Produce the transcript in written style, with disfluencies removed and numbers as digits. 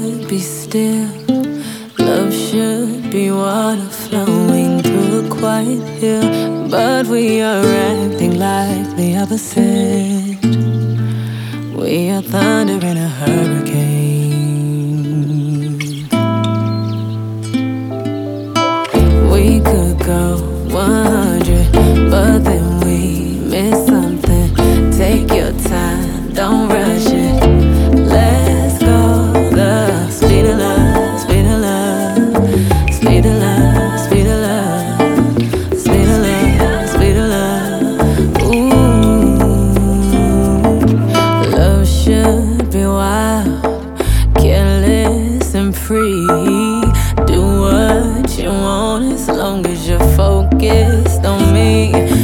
should be still. Love should be water flowing through a quiet hill. But we are acting like the opposite. We are thunder in a hurricane. We could go 100, but then we miss something. Take your time, don't rush it. Let's go the speed of love, speed of love, speed of love, speed of love, speed of love, speed of love. Ooh, love should be wild, careless and free. Do what you want as long as you're focused on me.